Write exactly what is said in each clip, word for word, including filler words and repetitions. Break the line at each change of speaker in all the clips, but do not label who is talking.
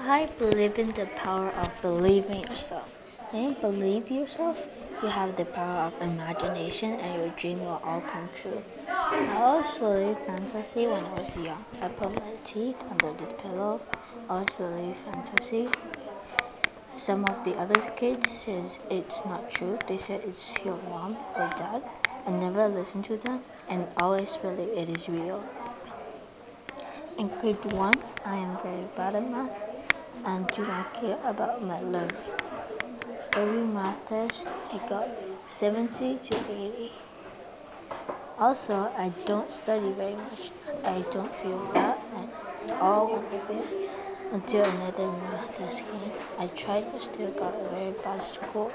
I believe in the power of believing yourself. When you believe yourself, you have the power of imagination and your dream will all come true. I always believed fantasy when I was young. I put my teeth under the pillow. I always believed fantasy. Some of the other kids says it's not true. They said it's your mom or dad. I never listened to them and always believe it is real. In grade one, I am very bad at math and do not care about my learning. Every math test, I got seventy to eighty. Also, I don't study very much. I don't feel bad at all when I fail until another math test came. I tried but still got a very bad score.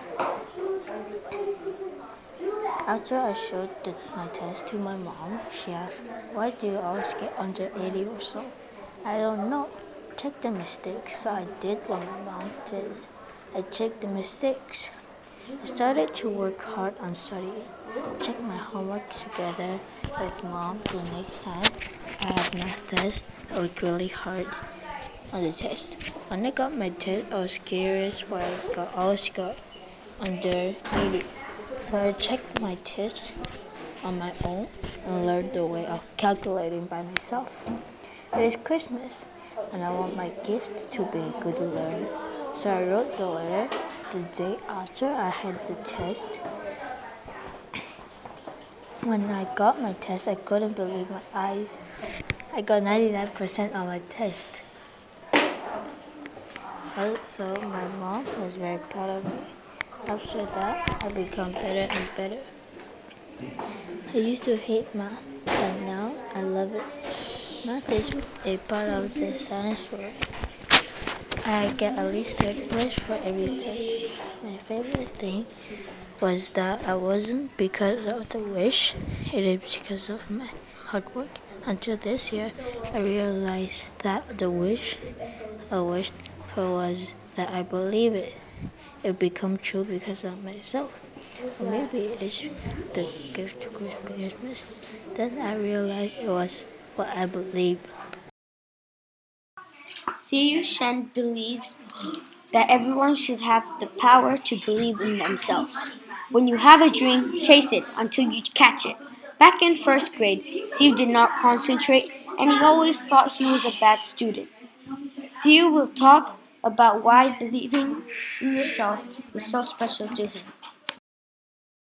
After I showed the, my test to my mom, she asked, "Why do you always get under eighty or so?" I don't know. Check the mistakes. So I did what my mom says. I checked the mistakes. I started to work hard on studying. Check my homework together with mom the next time I have math test. I worked really hard on the test. When I got my test, I was curious why I got, always got under eighty. So I checked my test on my own and learned the way of calculating by myself. It is Christmas, and I want my gift to be a good learner. So I wrote the letter the day after I had the test. When I got my test, I couldn't believe my eyes. I got ninety-nine percent on my test. So my mom was very proud of me. After that, I become better and better. I used to hate math, but now I love it. Math is a part of the science world. I get at least third place for every test. My favorite thing was that I wasn't because of the wish, it is because of my hard work. Until this year, I realized that the wish I wished for was that I believe it. It become true because of myself. Or maybe it is the gift to Christmas. Then I realized it was what I believe.
Siu Shen believes that everyone should have the power to believe in themselves. When you have a dream, chase it until you catch it. Back in first grade, Siu did not concentrate and he always thought he was a bad student. Siu will talk about why believing in yourself is so special to him.